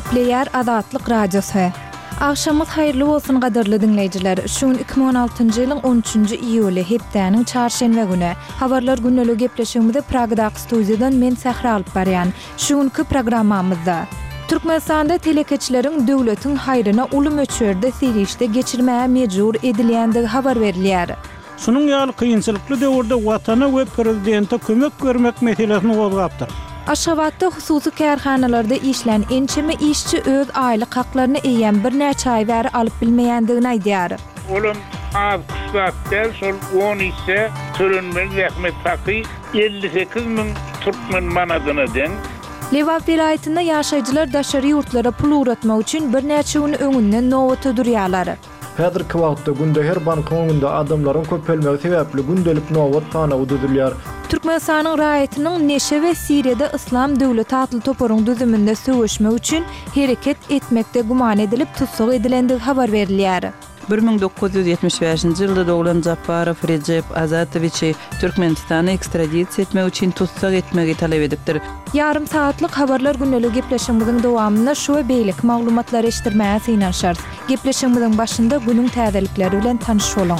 Player Azatlyk Radiosu. Akşamyz hayrly bolsun gaderly dinleyijiler. Şuň 2016-njy ýylyň 13-nji iýuly hepdäniň çarşembe güni habarlar günnälik gepleşigimizde Pragdaky studiýadan men Sähra alyp barýan. Şuňky programmamyzda Türkmenistanda telekeçileriň döwletiň haýryna uly möçberde serişde geçirmäge mejbur edilýändigi habar berilýär. Şunun ýaly kynçylykly döwürde watana we prezidente kömek görmek meselesini gozgapdyr. Aşgabatda hususy kärhanalarda işlän ençeme işçi öz aýlyk haklaryny eýen bir näçe aý bäri alyp bilmeýändigini aýdýar. Olum az kıssaatlar sol 10 ise sürünmeli zahmet hakkı 58.000 Türkmen manadyny den. Lewap vilayetinde ýaşaýjylar daşary ýurtlara pul uğratmak üçin bir näçe gün öňünden nowata durýarlar. Häzirki wagtda günde her bank öňünde adamlaryň köpelmegi sebäpli gündelik nowat sana ududylýar. Türkmenistanyň raýatynyň Neşe we Siriýede Islam döwleti atly toparyň düzüminde söwüşmek üçin hereket etmekde guman edilip tutsak edilendigi habar berilýär. 1975-nji ýylda doglan Japarov Recep Azatoviçi Türkmenistana ekstradisiýa etmek üçin tutsak etmegi talep edipdir. Yarım saatlyk habarlar günnelik gepleşigimiziň dowamynda şu we beýlik maglumatlar eşitdirmäge synanşar. Gepleşigimiziň başynda günüň täzelikleri bilen tanyş bolan.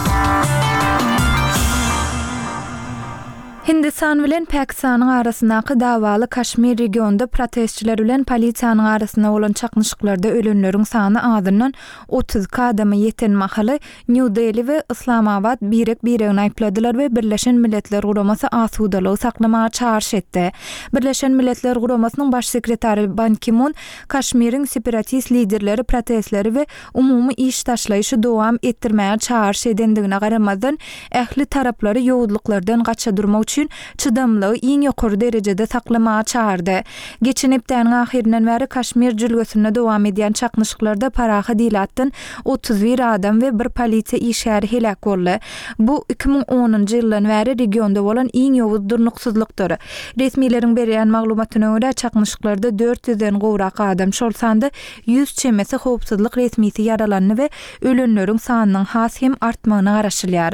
Hindistan bilen Pakistanyň arasyndaky dawaly Kaşmir regionunda protestçiler bilen polisiýanyň arasynda bolan çaknyşyklarda ölenleriň sany azyndan 30 adamy ýeten mahaly New Delhi we Islamabad birini aýpladylar we Birleşen Milletler Guramasy asudalygy saklamaga çağrış etdi. Birleşen Milletler Guramasynyň baş sekretary Ban Ki-moon Kaşmiriň separatist liderleri protestleri we umumy iş taşlaýyşy dowam etdirmäge çağrış edendigine garamadan ähli taraplary ýowudlyklardan gaça durmak üçin çydamlygy iň ýokary derejede saklamaga çağırdy. Geçen hepdäniň ahirinden bäri Kaşmir jülgesinde dowam edýän çaknyşyklarda paraha dilatdan 31 adam we bir polisiýa işgäri helak boldy. Bu 2010-njy ýyldan bäri regionda bolan iň ýowuz durnuksuzlukdyr. Resmiýetiň berýän maglumatyna görä çaknyşyklarda 400-den gowrak adam şol sanda 100 çemesi howpsuzlyk resmiýeti yaralandy we ölenleriň sanynyň has hem artmagyna garaşylýar.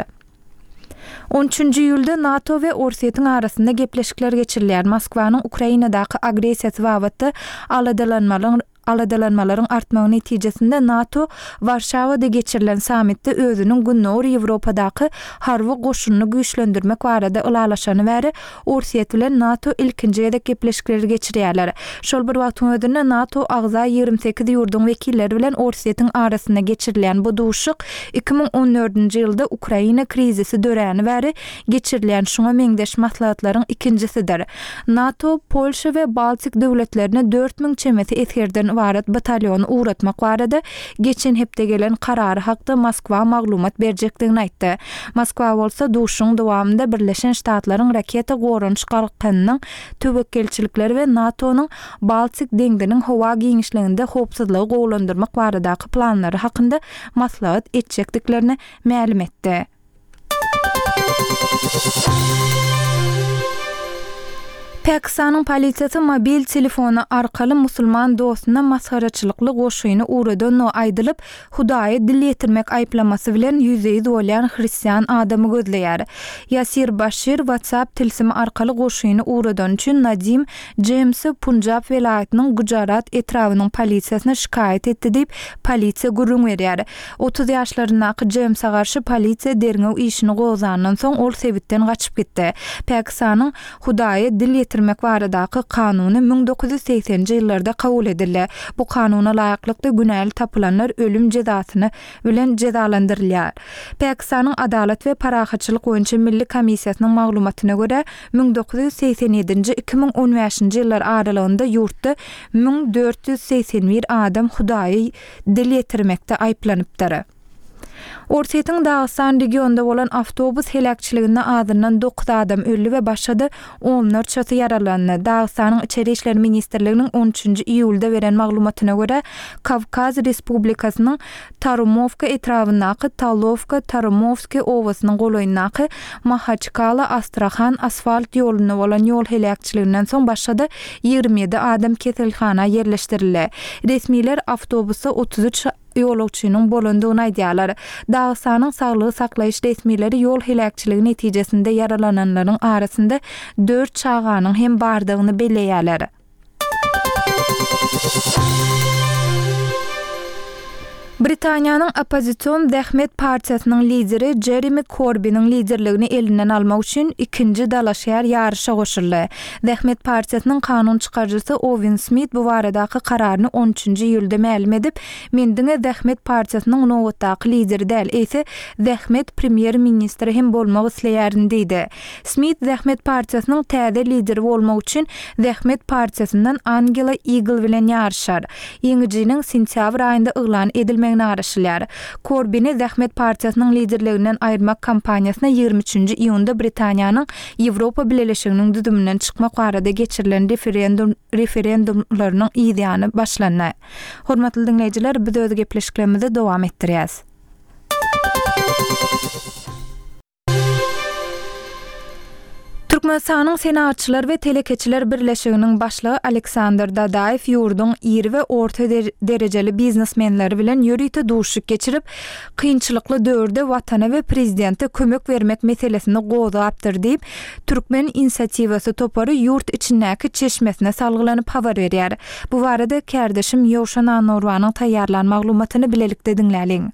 13-nji ýylda NATO we Orsiýetiň arasynda gepleşikler geçirilýär. Moskwanyň Ukrainadaky agresiýasy babatda aladalanmalaryň artmagy netijesinde NATO Warşawada geçirilen samitde özüniň Günnäwr Ýewropadaky harby goşunyny güýçlendirmek barada ulalaşany bäri Orsiýet bilen NATO ilkinji edek gepleşikleri geçirýärler. Şol bir wagtyň özünde NATO agza 28 ýurdun wekilleri bilen Orsiýetiň arasynda geçirilen bu duşuk 2014-nji ýylda Ukraina krizisi döräni bäri geçirilen şoňa meňdeş maslahatlaryň ikincisidir. NATO, Polşa we Baltik döwletlerine 4000 çemeti etgerden varat batalyonu uğratmak barada geçen hepde gelen karary hakda Moskwa maglumat berjekdigini aýtdy. Moskwa bolsa duşuň dowamında Birleşen Ştatlaryň raketa gorunç galkynyň töwekelçilikleri we NATO'nyň Baltik deňdiniň howa giňişliginde howpsuzlygy gowlandyrmak baradaky planlary hakynda maslahat etjekdiklerini ma'lum etdi. Pakistanyň polisiýasy mobil telefonu arkaly musulman dostuna masgaraçylykly goşuýuny uğradyny aýdylyp, Hudaýy dil ýetirmek aýplamasy bilen ýüzeýi bolýan hristiýan adamy gözleýär. Yasir Bashir WhatsApp tilsimi arkaly goşuýuny uğradan üçin Nadim James Punjab welaýatynyň Gujarat etrawynyň polisiýasyna şikayet etdi diýip polisiýa gurrun berýär. 30 ýaşlaryndaky James'a garşy polisiýa derňew işini gozandan soň ol sebitden gaçyp gitdi. Pakistanyň Hudaýy dil ýetirmek baradaky kanuny 1980-nji ýyllarda kabul edildi. Bu kanuna laýyklykda günäli tapylanlar ölüm jezasyny bilen jezalandyrylýar. Pakistanyň Adalet we Parahaçylyk boýunça Milli Komissiýasynyň maglumatyna görä 1987-nji 2015-nji ýyllar aralygynda ýurtda 1481 adam Hudaýy dil ýetirmekde aýplanypdyr. Orsiýetiň Dagestan regionunda bolan awtobus helakçyliginde azyndan 9 adam öldü we başga onlarçasy yaralandy. Dagestanyň Içeri işler ministrliginiň 13-nji iýulda beren maglumatyna görä, Kavkaz Respublikasynyň Tarumovka etrawyndaky Tarumovski owasynyň golaýyndaky Mahachkala Astrakhan asfalt ýoluna bolan ýol helakçylygynyň soň başga 27 adam kesilhana ýerleşdirildi. Resmiler awtobusa 33 ýolagçynyň bolandygyny aýdýarlar. Dagestanyň saglygy saklaýyş resmileri ýol helakçyligi netijesinde yaralananlaryň arasynda 4 çağanyň hem bardygyny belleýärler. Britaniýanyň opozisiýon Zähmet partiýasynyň lideri Jeremy Corbyn'in liderligini elinden almak üçin ikinji dalaşýar ýarşa goşuldy. Zähmet partiýasynyň kanun çykarjysy Owen Smith bu baradaky kararyny 13-nji ýylda ma'lum edip, "Mendiňe Zähmet partiýasynyň nowatdaky lideri däl, ese Zähmet premier ministri hem bolmak isleýärin" diýdi. Smith Zähmet partiýasynyň täze lideri bolmak üçin Zähmet partiýasyndan Angela Eagle bilen ýarşar. Ýeňijiniň sentýabr aýynda yglan edilmegini araşylar. Corbyn'i Zähmet partiýasynyň liderliginden aýyrmak kampaniýasyna 23-nji iýunda Britaniýanyň Ýewropa Birleşiginiň düdümünden çykmak barada geçirilen referendumlarynyň ýygyny başlandy. Hormatly dinleýijiler, biz öz gepleşiklerimizi dowam etdirýäs. Türkmenistanyň Senatçylar we Telekeçiler Birleşiginiň başlygy Aleksandr Dadaýew ýurduň iri we orta derejeli biznesmenleri bilen ýörüýte duşuk geçirip, kynçylykly döwürde watana we prezidente kömek bermek meselesini gozapdyr diýip, Türkmen inisiatiwasy topary ýurt içindäki çeşmesine salgylanyp habar berýär. Bu barada kärdeşim Ýowşan Anurwanyň taýýarlan maglumatyny bilelikde diňläliň.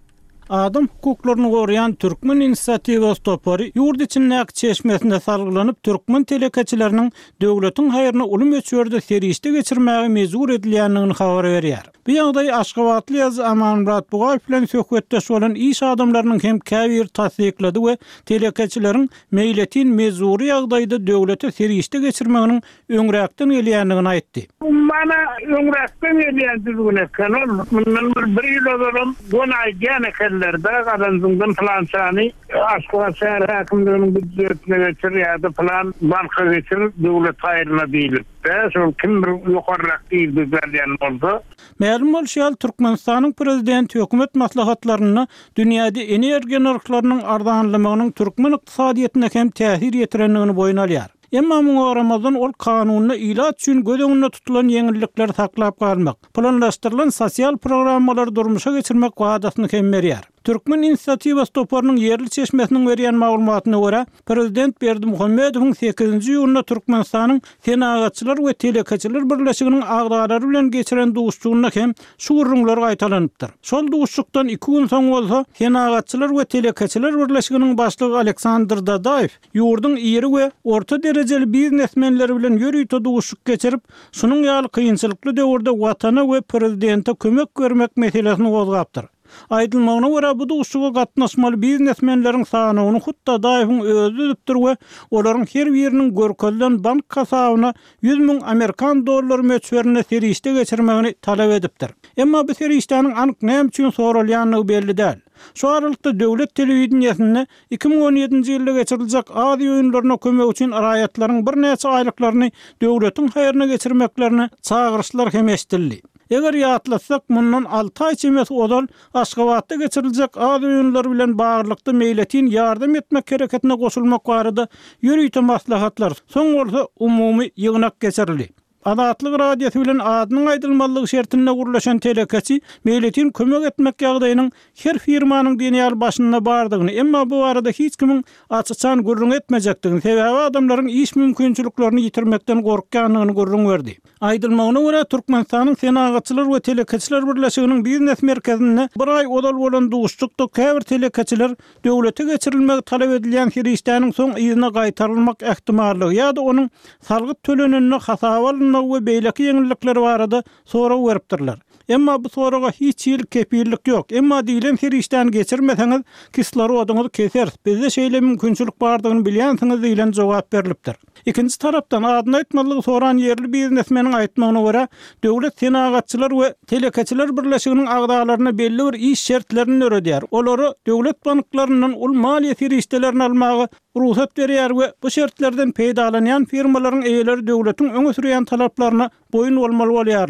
Adam hukuklaryny goraýan Türkmen inisiatiwasy topary ýurt içindäki çeşmesinde salgylanyp Türkmen telekeçileriniň döwletiň haýyryna uly möçberde serişde geçirmäge mezur edilýändigini habar berýär. Bu ýagdaý Aşgabatly ýazy Amanmurat Bugaýew bilen söhbetdeş bolan iş adamlarynyň hem käbir tasdiklady we telekeçileriň meýletin mezuri ýagdaýda döwlete serişde geçirmeginiň öňräkden gelýändigini aýtdy. Mana öňräkden gelýändigini kanal mundan bir ýyl bolan gonaý genekellerde gadandyňdan plançany Aşgabat şäher hakimliginiň büdjetine geçirýärdi plan banka geçirip döwlet haýyryna diýilip. Şol kim bir ýokarrak diýildi berýän boldy. Ma'lum bolýar, Türkmenistanyň prezidenti hökümet maslahatlaryny dünýäde energiýa narhlarynyň ardanlygynyň türkmen ykdysadyýetyne hem täsir ýetirendigini boýun alýar. Emma muňa Ramazan ol kanunyny ýylat üçin gödöňünde tutulan ýeňillikleri saklap galmak, planlaşdyrylan sosial programmalary durmuşa geçirmek wadatyny hem berýär. Türkmen inisiatiwasy toparynyň yerli çeşmesiniň berýän maglumatyna görä, prezident Berdimuhammedowyň 8-nji ýylda Türkmenistanyň Senatçylar we Telekeçiler Birleşiginiň agdarlary bilen geçiren duşçugyna hem şu gurrunlar gaýtalanypdyr. Şol duşçukdan 2 gün soň bolsa, Senatçylar we Telekeçiler Birleşiginiň başlygy Aleksandr Dadaýew ýurduň iri we orta derejeli biznesmenleri bilen ýörüýte duşçuk geçirip, şunuň ýaly kynçylykly döwürde watana we prezidente kömek bermek meselesini gozgapdyr. Aýdylmagyna görä bu duşuga gatnaşmaly biznesmenleriň sanyny hutda daýyň özü edipdir we olaryň her biriniň görkezlen bank kasabyna 100 000 Amerikan dollary möçberini serişde geçirmegini talap edipdir. Emma bu serişdäniň anyk näme üçin soralýanlygy belli däl. Şu aralykda döwlet telewiziýasyny 2017-nji ýylda geçiriljek ady öýünlerine kömek üçin raýatlaryň bir näçe aýlyklaryny döwletiň haýyryna geçirmeklerini çağırışlar hem eşdildi. Eger ýatlasak mundan 6 aý çemes odal Aşgabatda geçiriljek ady öýünler bilen baglykda meýletin ýardam etmek hereketine goşulmak barada ýörüýte maslahatlar soň bolsa umumy ýygnak geçirildi. Adatlyk radiýasy bilen adynyň aýdylmalygy şertinde gurulýan telekeçi meýletin kömek etmek ýagdaýynyň her firmanyň dünýäli başyna bardygyny, emma bu arada hiç kimin açyçan gurrun etmejekdigini, sebebi adamlaryň iş mümkinçiliklerini ýitirmekden gorkýanlygyny gurrun berdi. Aýdylmagyna görä Türkmenistanyň Senatçylar we Telekeçiler Birleşiginiň biznes merkezinde bir aý odal bolan duşçukda käbir telekeçiler döwlete geçirilmegi talap edilýän hirişdäniň soň ýygyna gaýtarylmak ähtimallygy ýa-da onuň salgyt tölenine hasaba alynmagy we beýleki ýeňillikleri barada soraw beripdirler. Emma bu soraga hiç ýyl kepillik ýok. Emma diýilen hirişden geçirmeseňiz kislorodunuz keser. Bizde şeýle mümkinçilik bardygyny bilýänsiňiz diýilen jogap berilipdir. Ikinci tarapdan adyny aýtmalygy soran yerli biznesmeniň aýtmagyna görä, döwlet Senatçylar we Telekeçiler Birleşiginiň agdalaryna belli bir iş şertlerini öredýär. Olary döwlet banklarynyň ul maliýe hirişdelerini almagy ruhsat berýär we bu şertlerden peýdalanýan firmalaryň eýeleri döwletiň öňe sürýän talaplaryna boyun bolmaly bolýarlar.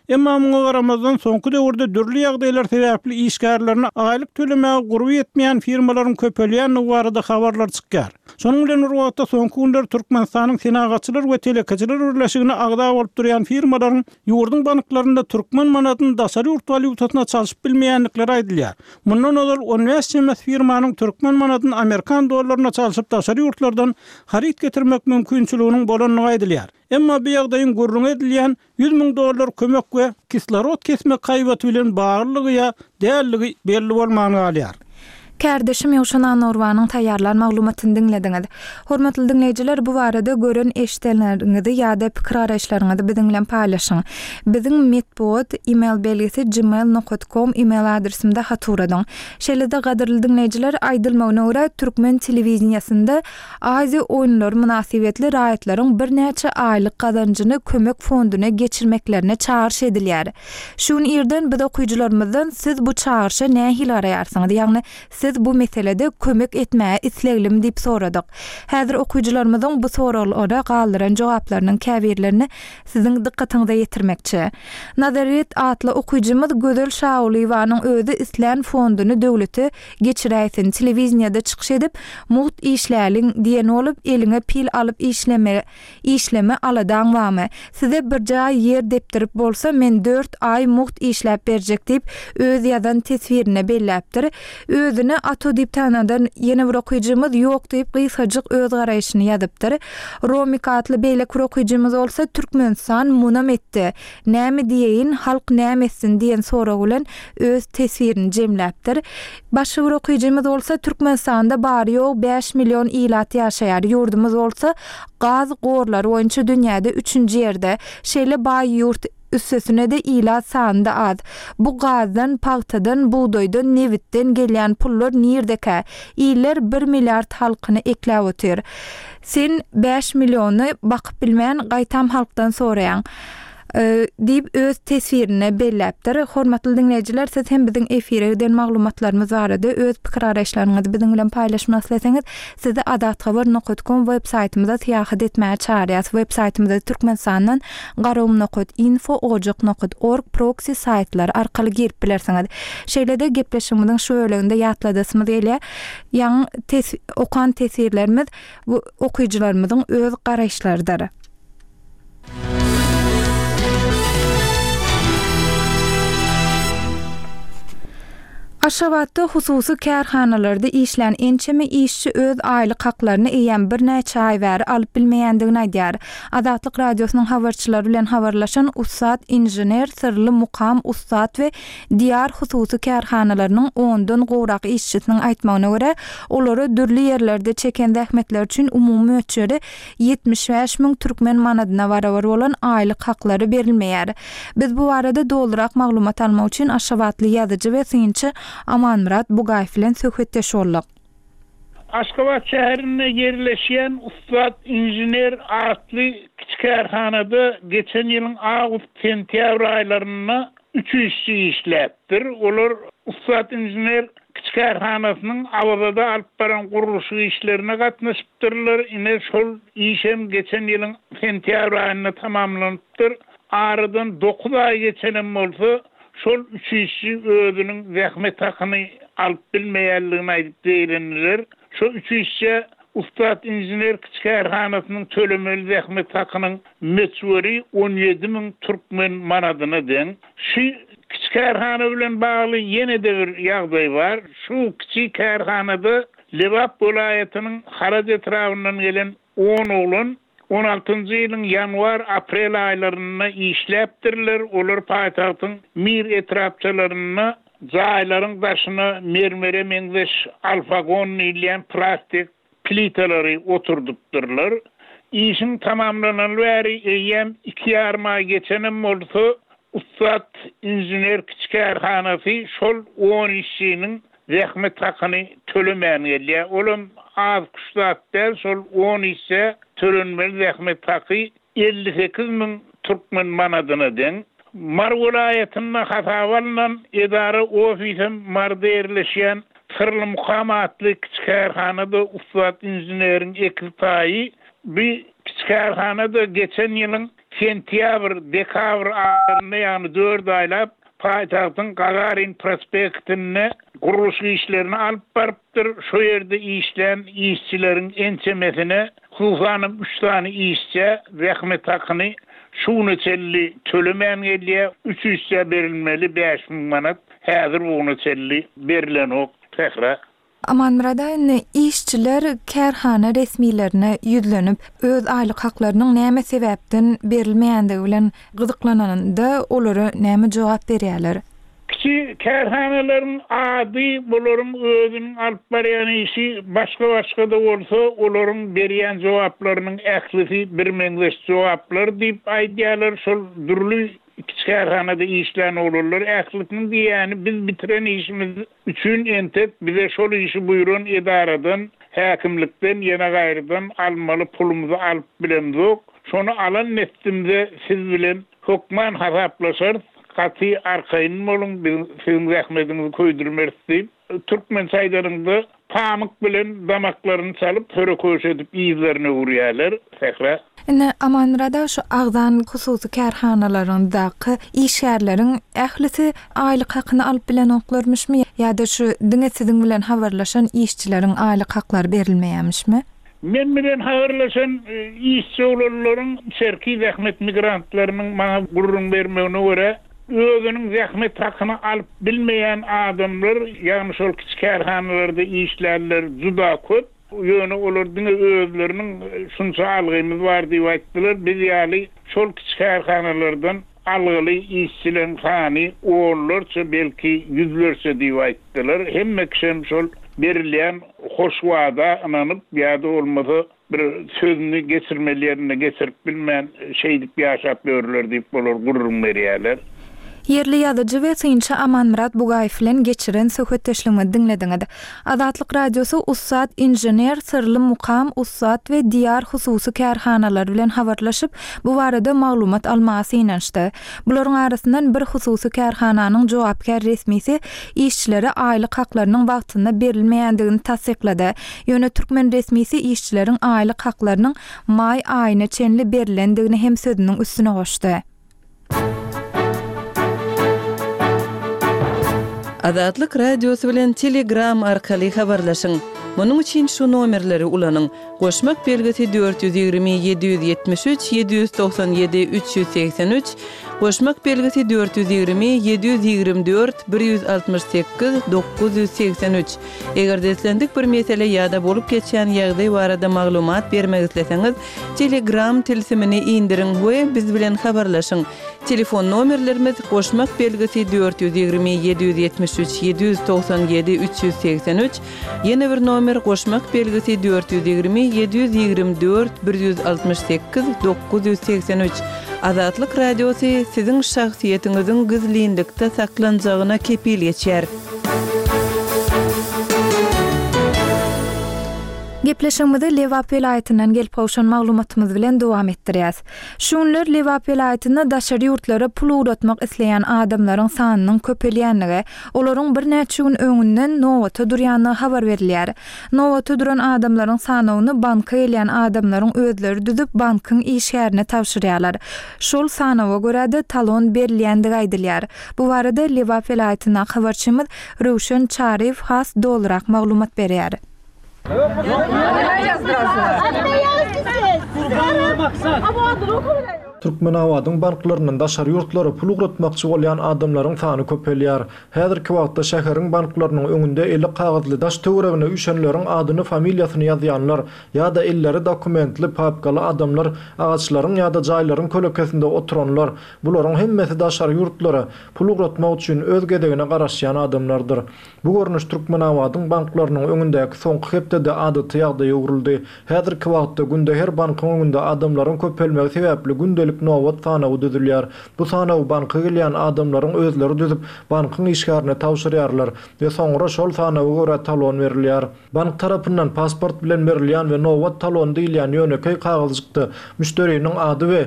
Emma muňa garamazdan soňky döwürde dürli ýagdaýlar sebäpli işgärlerine aýlyk tölemäge gurby etmeýän firmalaryň köpelýän barada habarlar çykýar. Şonuň bilen urwatda soňky günler Türkmenistanyň senagaçylar we telekaçylar birleşigine agda bolup durýan firmalaryň ýurdun banklaryna türkmen manatyny daşary urt valyutasyna çalyşyp bilmeýänlikleri aýdylýar. Mundan öňe universitet firmanyň türkmen manatyny Amerikan dollaryna çalyşyp daşary urtlardan harit getirmek mümkinçiliginiň bolanyny aýdylýar. Emma bu ýagdaýyň gurrun edilýän $100,000 kömek we kislorod kesmek kaýbaty bilen baglygy ýa dälligi belli bolmany alýar. Kardeşim Ýoşan Norwanyň taýýarlan maglumatyny dinlediňiz. Hormatly dinleýijiler, bu barada gören eşitlenleriňizi ýa-da pikir araýşlaryňyzy biziň bilen paýlaşyň. Biziň metbuat e-mail belgisi gmail.com e-mail adresimde haturadyň. Şeýle-de gadyrly dinleýijiler, aýdylmagyna görä türkmen telewizionýasynda Aziýa oýunlary münasibetli raýatlaryň bir näçe aýlyk gazanjyny kömek fonduna geçirmeklerine çağırış edilýär. Şuň ýerden biz okuyjylarymyzdan siz bu çağırşa nähil araýarsyňyz? Ýagny siz bu meselede kömek etmäge isleglim diýip soradyk. Häzir okuyjylarymyzyň bu soralara galdyran jogaplarynyň käbirlerini siziň dikkatiňize ýetirmekçi. Nazaret atly okuyjymyz Gözel Şaulywanyň özü islen fonduny döwleti geçiräýsin telewizionda çykyş edip muht işläliň diýen olup eline pil alyp işleme aladan wamy. Size bir jaý ýer depdirip bolsa men 4 ay muht işläp berjek diýip öz ýazan tesvirini belläpdir. Özüne ato diýip tanadan ýene bir okuyjymyz ýok diýip gysgaçyk öz garaýşyny ýazypdyr. Romik atly beýle bir okuyjymyz bolsa Türkmenistan munam etdi. Näme diýeýin, halk näme etsin diýen sorag bilen öz tesvirini jemläpdir. Başga bir okuyjymyz bolsa Türkmenistanda bary ýok 5 million ilat ýaşaýar. Ýurdumyz bolsa gaz gorlary boýunça dünýäde 3-nji ýerde. Şeýle baý ýurt üstesine de ilat sanda az. Bu gazdan, paxtadan, buğdoydan, nevitten gelýän pullar nirdeke? İller 1 milyard halkyny ekläp öter. Sen 5 milyony bakyp bilmän gaýtam halkdan soraýan. Diýip öz tesvirini belläpdir. Hormatly dinleýijiler, siz hem biziň efirden maglumatlarymyz barada öz pikir araýşlaryňyzy biziň bilen paýlaşmak isleseňiz, sizi adatxabar.com web saýtymyza tiýahat etmäge çağırýas. Web saýtymyzda Türkmenistanyň garum.info.org proxy saýtlary arkaly girip bilersiňiz. Şeýle-de gepleşigimiziň şu bölüminde ýatladysymyz ele ýaňy okan tesirlerimiz bu okuyjylarymyzyň öz garaýşlarydyr. Aşgabatda hususy kärhanalarda işlän ençeme işçi öz aýlyk haklaryny eýen bir näçe ay bäri alyp bilmeýändigini aýdýar. Azatlyk radiosynyň habarçylary bilen habarlaşan Ustad injener Sırly Mukam Ustad we diýer hususy kärhanalarynyň 10-dan gowrak işçisiniň aýtmagyna görä, olary dürli ýerlerde çeken zähmetler üçin umumy ölçüde 75.000 türkmen manadyna barabar bolan aýlyk haklary berilmeýär. Biz bu barada doldurak maglumat almak üçin Aşgabatly ýazyjy we synçy Amanmurat Bugaýew bilen söhbetdeş boldyk. Aşgabat şäherinde ýerleşýän Ustad injener atly kiçik kärhanada geçen ýylyň awgust-sentýabr aýlaryna 3 işçi işläpdir. Olar Ustad injener kiçik kärhanasynyň awada alyp baran guruluşy işlerine gatnaşypdyrlar. Ine şol iş hem geçen ýylyň sentýabr aýyna tamamlanypdyr. Aradan 9 ay geçenem bolsa şol 3 işçi özüniň zähmet hakyny alyp bilmeýänligini aýdyp diýenler. Şu 3 işçi Ustad injener kiçik kärhanasynyň tölemeli zähmet hakynyň meçhuri 17.000 türkmen manadyna deň. Şu kiçik kärhana bilen bagly ýene-de bir ýagdaý bar. Şu kiçik kärhanada Lewap vilayatynyň Haraç etrafyndan gelen 10 oglan 16-njy ýylyň ýanwar-aprel aýlaryna işläpdirler. Olar paýtagtyň mir etrapçylaryna jaýlaryň başyna mermere meňzeş alfagon diýilen plastik plitalary oturdypdyrlar. İşin tamamlanan bäri eýem 2,5 ay geçenem bolsa Ustad injener kiçik kärhanasy şol 10 işçiniň zähmet hakyny tölemän gelýär. Olam az kuşlatda şol 10 işçi tölenmeli zähmet haky 58.000 türkmen manadyna deň. Mar vilayatyna hatawalan edara ofisem Marda ýerleşýän Sırly Mukam atly kiçik kärhanada Ustad injeneriň ekipajy bir kiçik kärhanada geçen ýylyň sentyabr, dekabr aylarında yani 4 aylap paytahtın Gagarin prospektini kuruluş işlerini alıp barıptır. Şu yerde işleyen işçilerin ençemesine Hufanım 3 tane işçi rahmet hakkını şunu çelli tölemeyen geliye 3 işçi verilmeli 5.000 manat. Hazır bunu çelli verilen ok tekrar. Aman Murada, işçiler kärhana resmilerine yüzlenip öz aylyk haklarynyň näme sebäpden berilmeýändigi bilen gyzyklananda olary näme jogap berýärler? Ki kärhanalaryň ady bolaryň özüniň alyp barýan işi başga da bolsa olaryň berýän jogaplarynyň ählisi birmeňdeş jogaplar diýip aýdýarlar. Şol durly kärhanada işlän olarlar. Ählikiň diýäni biz bitiren işimiz üçin entet bize şol işi buyuran edaradan, häkimlikden, ýene gaýrydan almaly pulumuzy alyp bilemdik. Şonu alan netdimde siz bilen hukman hasaplaşar. Katı arkayın bolun sizin rahmetinizi koydurmersi. Türkmen çaylarında pamuk bilen damaklarını çalıp töre köşedip izlerine uğrayalar. Tekrar. Aman Murada, şu agdan hususy kärhanalaryndaky işgärleriň ählisi aylyk hakyny alyp bilen oklarmyşmy ýa-da şu diňe siziň bilen habarlaşan işçileriň aylyk haklary berilmeýärmişmi? Men bilen habarlaşan işçi olanlaryň şerki rahmet migrantlarynyň maňa gurrun bermegine görä özünün zahmet hakkını alıp bilmeyen adamlar, yani şol kiçik kärhanalarda işlerler juda köp. Ýöne olardyň özleriniň şunça algymyz bar diýip aýtdylar. Biz ýaly şol kiçik kärhanalardan algyly işçilerin sany olurça belki yüzlerçe diýip aýtdylar. Hemme kişi şol berilýän hoş wada ananyp ýa-da olmasa bir sözünü geçirmelerine geçirip bilmeyen diýip ýaşap berler diýip bolar gurrun berýärler. Yerli ýazyjy we synçy Aman Murat Bugaýew bilen geçiren söhbetdeşligimi diňlediňiz. Azatlyk radiosu Ussat injener Sırly Mukam Ussat we diýer hususy kärhanalar bilen habarlaşyp bu barada maglumat almasy inançdy. Bularyň arasyndan bir hususy kärhananyň jogapkär resmisi işçilere aýlyk haklarynyň wagtynda berilmeýändigini tasdiklady. Ýöne türkmen resmisi işçileriň aýlyk haklarynyň may aýyna çenli berilendigini hem sözüniň üstüne goşdy. Azatlyk radiosu bilen Telegram arkaly habarlaşyň. Munyň üçin şu nomerleri ulanyň. Goşmak belgisi 420 773 797 383, goşmak belgisi 420 724 168 983. Eger deslendik bir mesele ýa-da bolup geçen ýagdaý barada maglumat bermek isleseňiz, Telegram tilsimini indirin we biz bilen habarlaşyň. Telefon nomerlerimiz goşmak belgisi 420 773 797 383, ýene bir nomer goşmak belgisi 420 724 168 983. Azatlyk radiosu siziň şahsiýetiňiziň gizlilikde saklanjagyna kepil geçer. Gepleşigimizi Lewap vilayatynyň gelip gowşan maglumatymyz bilen dowam etdirýäs. Şunlar Lewap vilayatyna daşary ýurtlara pul uğratmak isleýän adamlaryň sanynyň köpelýänligi, olaryň bir näçe gün öňünden nowata durýanyny habar berilýär. Nowata duran adamlaryň sanawyny banka gelýän adamlaryň özleri düzüp bankyň işgärine tapşyrýarlar. Şol sanawa görä talon berilýändigi aýdylýar. Bu barada Lewap vilayatynyň habarçymyz Röwşen Çaryw has dolarak maglumat berýär. Türkmen awadyň banklarynyň daşary ýurtlary pul uğratmakçy bolýan adamlaryň sany köpelýär. Häzirki wagtda şäheriň banklarynyň öňünde 50 kagazly daş töweregine üşenleriň adyny, familiýasyny ýazýanlar ýa-da elleri dokumentli papkaly adamlar agaçlaryň ýa-da jaýlaryň kölekesinde oturanlar. Bularyň hemmesi daşary ýurtlary pul uğratmak üçin öz gedegine garaşýan adamlardyr. Bu görnüş Türkmen awadyň banklarynyň öňündäki soňky hepde adaty ýagdaýa ugruldy. Häzirki wagtda günde her bankyň öňünde adamlaryň köpelmegi sebäpli günde nowat sanawy düzülýär. Bu sanawy banka gelýän adamlaryň özleri düzüp bankyň işgärine tapşyrýarlar we soňra şol sanawy görä talon berilýär. Bank tarapyndan pasport bilen berilýän we nowat talon diýilýän ýönekey kagazykdy müşteriniň ady we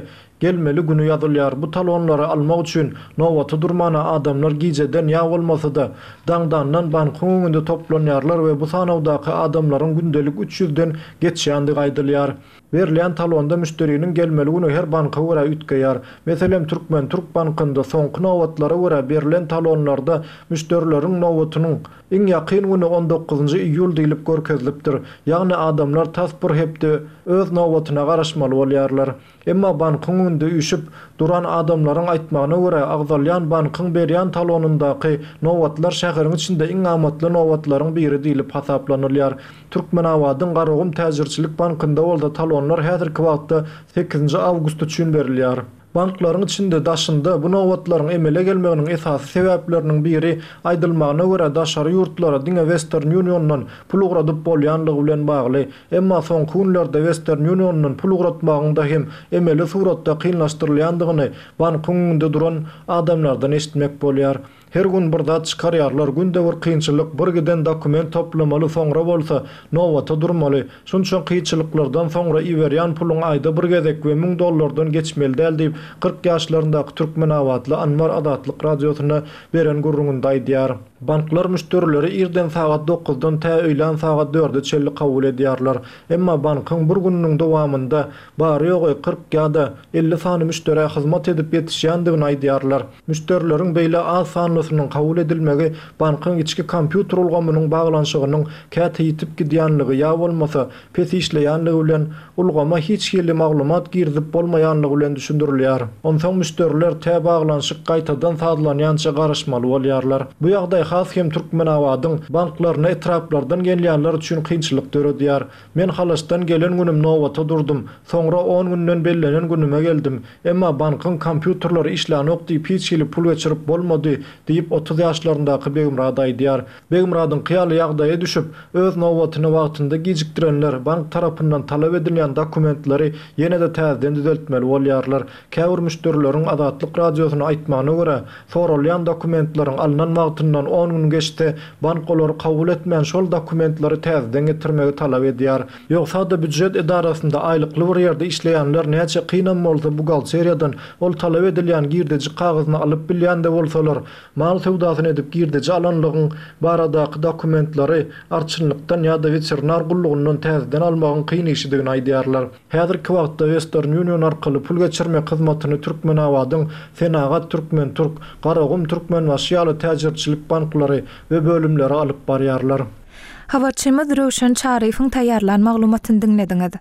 gelmeli günü ýazylýar. Bu talonlary almak üçin nowaty durmana adamlar gijeden ýa bolmasa-da daňdandan bankyň öňünde toplanýarlar we bu sanawdaky adamlaryň gündelik 300-den geçýändig aýdylýar. Verilen talonda müşterinin gelmeli günü her banka wara ütgeýär. Meselem Türkmen Türk bankynda soňky nowatlara wara berilen talonlarda müşterilerin nowatynyň iň ýakyn günü 19 iýul diýilip görkezlipdir. Ýagny adamlar tasbir hepde öz nowatyna garaşmaly bolýarlar. Emma bankyň önünde üşüp duran adamlaryň aýtmagyna görä agzalýan bankyň berýän talonundaky nowatlar şäherin içinde iň amatly nowatlaryň biri diýilip hasaplanylýar. Türkmen Awadyň Garagum Täzirçilik bankynda bolda talonlar häzirki wagtda 8 awgust üçin berilýär. Banklaryň içinde daşynda bu nowatlaryň emele gelmeginiň esasy sebäpleriniň biri aýdylmagyna görä daşary ýurtlara diňe Western Union'dan pul ugradyp bolýanlygy bilen bagly. Emma soňky günlerde Western Union'dan pul ugratmagyňda hem emeli suratda kynlaşdyrylýandygyny bankyň önünde duran adamlardan eşitmek bolýar. Her gün bir zat çykarýarlar, günde bir kynçylyk, bir giden dokument toplamaly, soňra bolsa nowata durmaly. Şunçun kynçylyklardan soňra iwerýän puluň aýda bir gezek we $1000 geçmeli däl diýip 40 ýaşlaryndaky Türkmen Awatly Anwar Adatlyk radiosyna beren gurrunynda aýdýar. Banklar müşterileri irden saat 9'dan ta öýlen saat 4'e çelli kabul edýärler. Emma bankyň bir günüň dowamında bary ýogy 40 ýa-da 50 sany müşteri hyzmat edip ýetişýändigini aýdýarlar. Müşterilerin beýle az sanlysynyň kabul edilmegi bankyň içki kompýuter ulgamynyň baglanşygynyň käte ýitip gidýänligi ýa bolmasa pes işleýänligi bilen ulgama hiç ýerli maglumat girdip bolmaýanlygy bilen düşündirilýär. Onsoň müşteriler tä baglanşyk gaýtadan saýlanýança garaşmaly bolýarlar. Bu ýagdaý has hem Türkmen Awadyň banklaryna etraplardan gelýänler üçin kynçylyk töredýär. Men halastan gelen günüm nowata durdum. Soňra 10 günden bellenen günüme geldim. Emma bankyň kompýuterleri işlänok diýip hiç ýeli pul geçirip bolmady diýip 30 ýaşlaryndaky Begümrad aýdýar. Begümradyň kıyaly ýagdaýa düşüp öz nowatyny wagtynda gijikdirenler bank tarapyndan talap edilýän dokumentleri ýene-de täzeden düzeltmeli bolýarlar. Käbir müşterileriň Adatlyk radiosyna aýtmagyna görä, sorulýan dokumentleriň alynan wagtyndan 10 gün geçti, bankolary kabul etmeýän şol dokumentlary täzeden getirmegi talap edýär. Ýogsa da büdjet edarasynda aýlykly bir ýerde işleýänler näçe kynam bolsa bugalteriýadan ol talap edilýän girdeji kagyzyny alyp bilýände bolsalar, mal sewdasyny edip girdeji alanlygyň baradaky dokumentlary arçynlykdan ýa-da veterinar gullugyndan täzeden almagyň kyn işdigini aýdýarlar. Häzirki wagtda Western Union arkaly pul geçirme hyzmatyny Türkmen Awadyň Senagat Türkmen Türk, Garagum Türkmen Waşýaly Täzirçilik banklary we bölümleri alyp barýarlar. Habarçymyz Röşen Çarifiň taýýarlan maglumatyny dinlediňiz.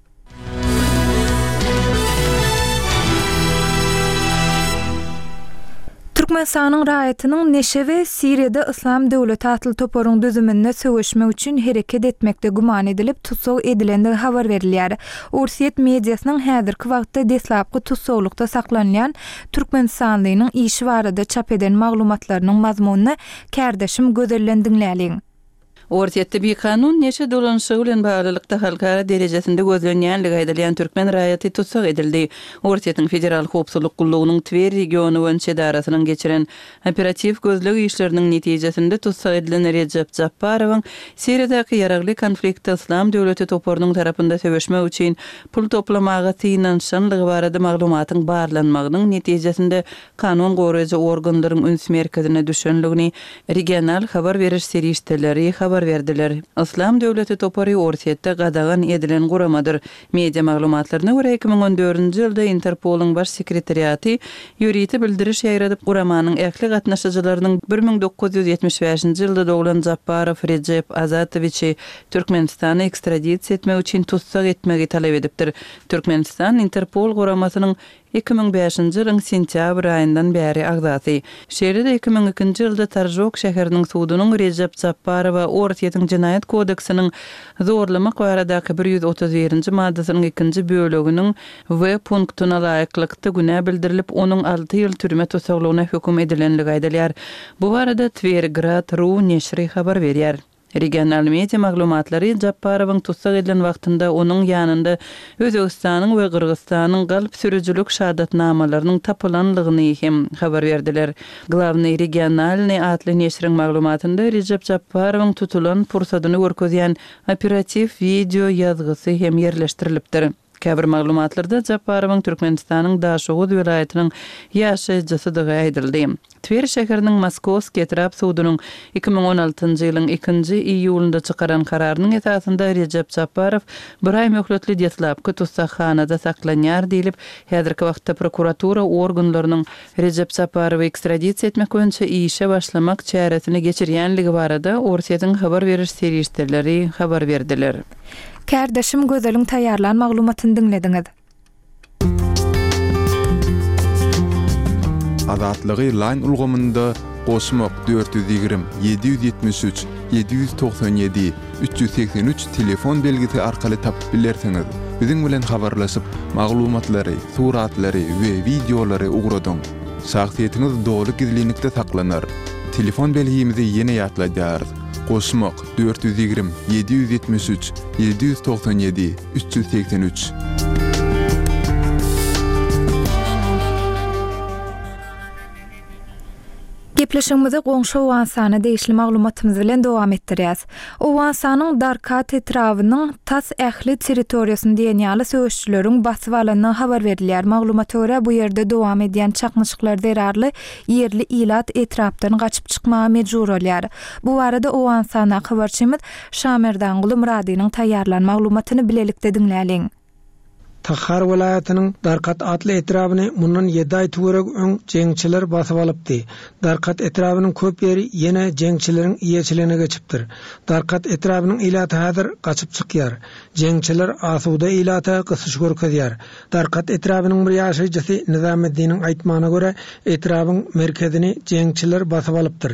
Türkmenistanyň raýatynyň neşe we Siriýede Islam döwleti atly toparyň düzümine söwüşmek üçin hereket etmekde guman edilip tutsaw edilendigi habar berilýär. Ursiýet mediasynyň häzirki wagtda deslapky tutsawlykda saklanýan Türkmenistanlynyň işi barada çap eden maglumatlarynyň mazmunyny kärdeşim gözellen dinläliň. Ortiýetde bir kanun neşe dolanşygy bilen baglylykda halkara derejesinde gözlenýänligi aýdylýan türkmen raýaty tutsak edildi. Ortiýetiň federal howpsuzlyk gullugynyň Twer regiony boýunça darasynyň geçiren operativ gözlegi işleriniň netijesinde tutsak edilen Recep Japparowyň Siriýadaky ýaragly konfliktde Islam döwleti toparynyň tarapynda söwüşmek üçin pul toplamagy tynanşanlygy barada maglumatyň barlanmagynyň netijesinde kanun goraýjy organlaryň üns merkezine düşenligini regional habar beriş serişdeleri habar verdiler. Islam döwleti topary ortiýetde gadagan edilen guramadyr. Media maglumatlaryna görä 2014-nji ýylda Interpoluň baş sekretariaty ýüriti bildiriş ýaýradyp guramanyň ähli gatnaşyjylarynyň 1975-nji ýylda doglan Japparow Recep Azatoviçi Türkmenistana ekstradisiýa etmek üçin tutsak etmegi talap edipdir. Türkmenistan Interpol guramasynyň 2005-nji ýylyň sentýabr aýyndan bäri agdaty. Şeýlede 2002-nji ýylda Tarjok şäheriniň sudunyň Recep Japparowa Ortiýetiň Jinaýat kodeksiniň zorlamak baradaky 131-nji maddasynyň 2-nji böleginiň W punktyna laýyklykda günä bildirilip onuň 6 ýyl türme tutsaklygyna hökm edilenligi aýdylýar. Bu barada Tvergrad.ru neşri habar berýär. Regional media maglumatlary Japparowyň tutsak edilen wagtynda onuň ýanynda Özbegistanyň we Kyrgyzstanyň galp sürüjülük şahadatnamalarynyň tapylanlygyny hem habar berdiler. Glawny regionalny atly neşriň maglumatynda Recep Japparowyň tutulan pursadyny görkezýän operativ video ýazgysy hem ýerleşdirilipdir. Käbir maglumatlarda Japarowyň Türkmenistanyň Daşowuz welaýatynyň ýaşaýjysydygy aýdyldy. Twer şäheriniň Moskowski etrap suwdunyň 2016-njy ýylyň 2-nji iýulynda çykaran kararynyň esasynda Recep Japarov bir ay möhletli diýetlapky tutsaxhanada saklanýar diýilip, häzirki wagtda prokuratura organlarynyň Recep Japarowy ekstradisiýa etmek boýunça işe başlamak çäresini geçirýänligi barada Orsiýatyň habar beriş serýisleri habar berdiler. Kärdeşim gözeliň taýýarlan maglumatyny dinlediňiz. Azatlygy line ulgamynda Goşmak 420 773 797 383 telefon belgisi arkaly tapyp bilersiňiz. Biziň bilen habarlaşyp maglumatlary, suratlary we videolary ugradyň. Şahsiýetiniz dogry gizlilikde saklanar. Telefon belgimizi ýene ýatlaýarys. Goşmak 420 773 797 383. Gepleşigimizi goňşy Owansany deýişli maglumatymyz bilen dowam etdirýäs. Owansanyň Darkat etrawynyň tas ähli territoriýasyny diýenýäli söýüşçüleriň basyp alanyny habar berilýär. Maglumata görä bu ýerde dowam edýän çakmyşyklar derarly ýerli ilat etrapdan gaçyp çykmaga mejbur bolýar. Bu barada Owansana habarçymyz Şamerdan Guly Muradynyň taýýarlan maglumatyny bilelikde dinläliň. Takhar welaýatynyň Darkat atly etrawyny mundan 7 ay töwerek öň jeňçiler basyp alypdy. Darkat etrawynyň köp ýeri ýene jeňçileriň iýeçiligine geçipdir. Darkat etrawynyň ilaty häzir gaçyp çykýar. Jeňçiler asuda ilata gysyş görkezýär. Darkat etrawynyň bir ýaşaýjysy Nizametdiniň aýtmagyna görä etrawyň merkezini jeňçiler basyp alypdyr.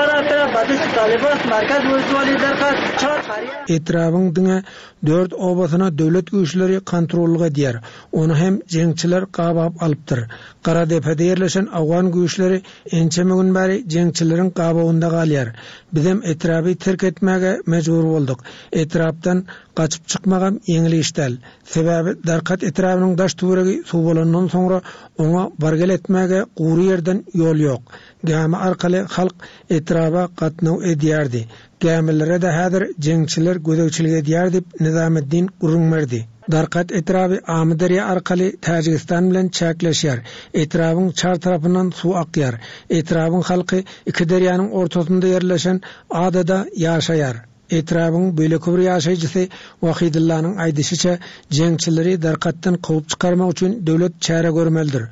Etrawyň diňe 4 obasyna döwlet güýçleri kontrolga edýär. Onu hem jeňçiler gabap alypdyr. Garadepede ýerleşen awgan güýçleri ençeme gün bäri jeňçileriň gabawynda galýar. Biz hem etrapy terk etmäge mejbur bolduk. Etrapdan gaçyp çykmagam ýeňil işdel. Sebäbi Darkat etrawynyň daş töweregi suw bolandan soňra oňa bargel etmäge gury ýerden ýol ýok. Gäme arkaly halk etraba gatnaw edýärdi. Gämelere de häzir jeňçiler gödekçilik edýär diýip Nizametdin gurrunmerdi. Darkat etrawy Amyderiýa arkaly Täjikistan bilen çäkleşýär. Etrawyň çar tarapyndan suw akýar. Etrawyň halky iki derýanyň ortasynda ýerleşen adada ýaşaýar. Etrawyň böleki bir ýaşaýjysy Wahidullanyň aýdyşyça jeňçileri Darkatdan gowy çykarmak üçin döwlet çäre görmelidir.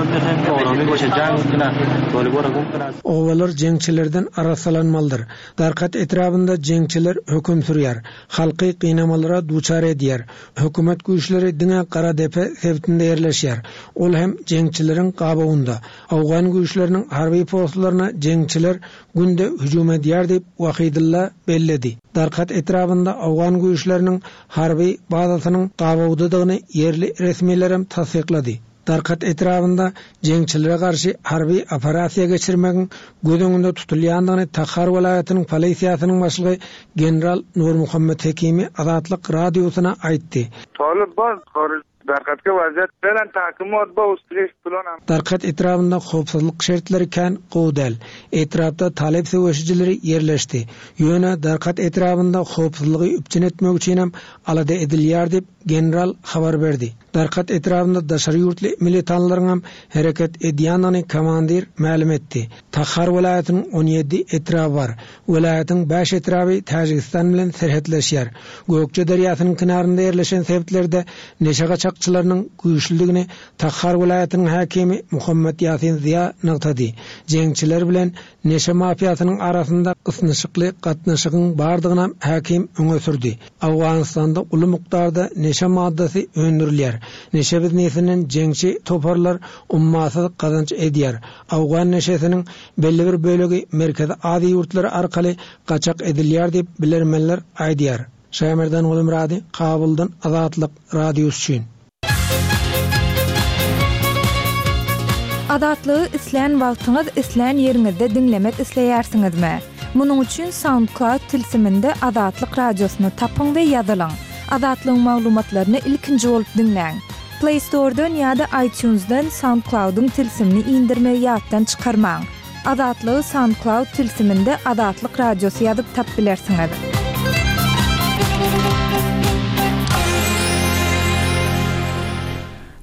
Owalar jeňçilerden arasalanmalydyr. Darkat etrapynda jeňçiler höküm sürýär. Halky gynamalara duçar edýär. Hökümet güýçleri diňe Garadepe sebitinde ýerleşýär. Ol hem jeňçileriň gabawynda. Awgan güýçleriniň harby postlaryna jeňçiler günde hüjum edýär diýip Wahidullah belledi. Darkat etrapynda awgan güýçleriniň harby bazasynyň gabawdydygyny ýerli resmiýetler tasdiklady. Darkat etrapynda jeňçilere garşy harby operasiýa geçirmegiň gödüňünde tutulýandygyny Takhar welaýatynyň polisiýasynyň başlygy general Nur Muhammed Hekimi Azatlyk radiosyna aýtdy. Darkatga vaziyat bilen takimat ba ustiş bilen Darkat etrapynda howpsuzlyk şertleri kan gowdal. Etrapda talep söwüşçileri ýerleşdi. Ýöne Darkat etrapynda howpsuzlygy üpçün etmek üçin hem alada edilýär diýip general habar berdi. Darkat etrapynda daşary ýurtly militanlaryň hem hereket edýänini komandir ma'lum etdi. Takhar welaýatynyň 17 etrapy bar. Welaýatyň 5 etrapy Täjikistan bilen serhetleşýär. Gökçe derýasynyň kynarynda ýerleşen sebäplerde neşe gaçakçylarynyň güýçlüligini Takhar welaýatynyň hakimi Muhammed Yasin Ziya nagtady. Jeňçiler bilen neşe mafiýasynyň arasynda ysnyşykly gatnaşygyň bardygyna hakim öňe sürdi. Awganistanda uly mukdarda neşe maddasy öndürilýär. Neşe biznesinden jeňçi toparlar ummasy kazanç edýär. Awgan neşesiniň belli bir bölegi merkezi ady ýurtlary arkaly gaçak edilýär diýip bilermenler aýdýar. Şämerden Guly Murady, Kabuldan Azatlyk radiosu üçin. Azatlygy isleýän wagtyňyz isleýän ýeriňizde dinlemek isleýärsiňizmi? Munuň üçin SoundCloud tilsiminde Azatlyk radiosyny tapyň we ýazylyň. Azatlyň maglumatlaryny ilkinji bolup dinläň. Play Store'dan ýa-da iTunes'dan SoundCloud'un tilsimini indirme ýatdan çykarmaň. Azatlygy SoundCloud tilsiminde Azatlyk radiosu ýazyp tap bilersiňiz.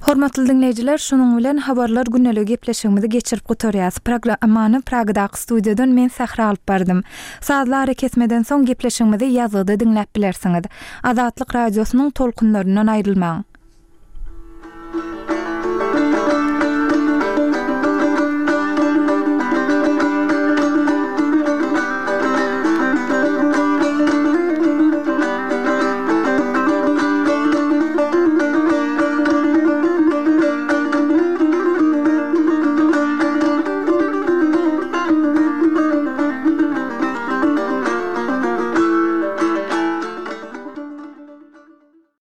Hormatly dinleyijiler, şunun bilen habarlar günneligi gepleşigimizi geçirip gotorýas. Programmany Pragdaky studiýadan men Sahra alyp bardym. Sazlary kesmeden soň gepleşigimizi ýazyda dinläp bilersiňiz. Azatlyk radiosynyň tolkunlaryndan aýrylmaň.